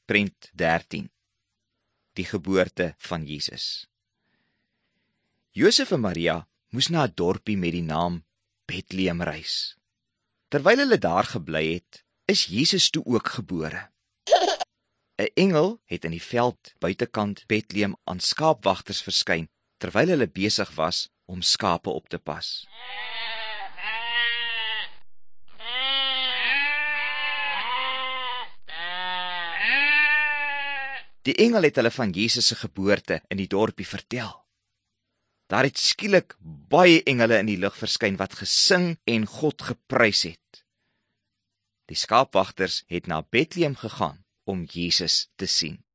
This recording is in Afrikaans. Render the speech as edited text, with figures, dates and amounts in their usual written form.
Prent 13. Die geboorte van Jesus. Josef en Maria moes na 'n dorpie met die naam Bethlehem reis. Terwyl hulle daar gebly het, is Jesus toe ook gebore. 'n Engel het in die veld buitekant Bethlehem aan skaapwagters verskyn, terwyl hulle besig was om skape op te pas. Die engel het hulle van Jesus se geboorte in die dorpie vertel. Daar het skielik baie engele in die lug verskyn wat gesing en God geprys het. Die skaapwagters het na Bethlehem gegaan om Jesus te sien.